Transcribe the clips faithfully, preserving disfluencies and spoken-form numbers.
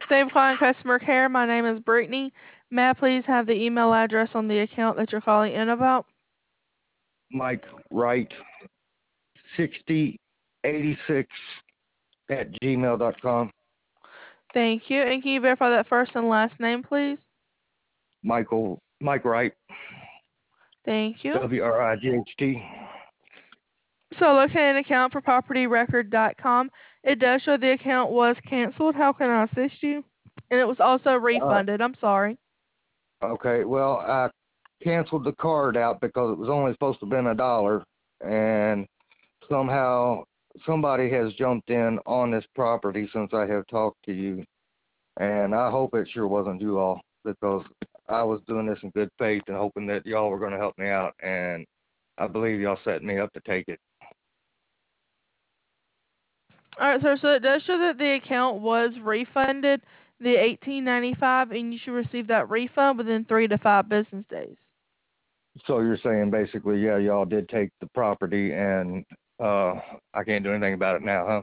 Thank you for calling customer care. My name is Brittany. May I please have the email address on the account that you're calling in about? Mike Wright, sixty eighty-six at gmail dot com. Thank you. And can you verify that first and last name, please? Michael, Mike Wright, Thank you. W R I G H T. So looking at an account for property record dot com, it does show the account was canceled. How can I assist you? And it was also Uh, refunded. I'm sorry. okay, well, I canceled the card out because it was only supposed to have been a dollar, and somehow somebody has jumped in on this property since I have talked to you, and I hope it sure wasn't you all, because I was doing this in good faith and hoping that y'all were going to help me out, and I believe y'all set me up to take it. All right, sir. So it does show that the account was refunded, the eighteen ninety-five, and you should receive that refund within three to five business days. So you're saying basically, yeah, y'all did take the property, and uh, I can't do anything about it now, huh?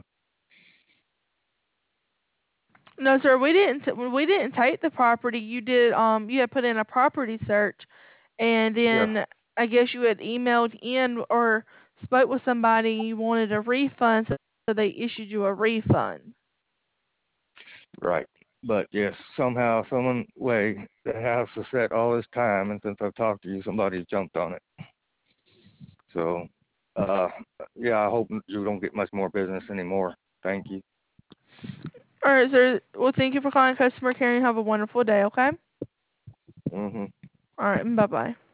No, sir. We didn't. We didn't take the property. You did. Um, you had put in a property search, and Yeah. then I guess you had emailed in or spoke with somebody. You wanted a refund, so they issued you a refund. Right. But yes, somehow, some way, the house has set all this time, and since I've talked to you, somebody's jumped on it. So, uh, yeah, I hope you don't get much more business anymore. Thank you. All right, sir. Well, thank you for calling customer care and have a wonderful day. Okay. Mm-hmm. All right. Bye bye.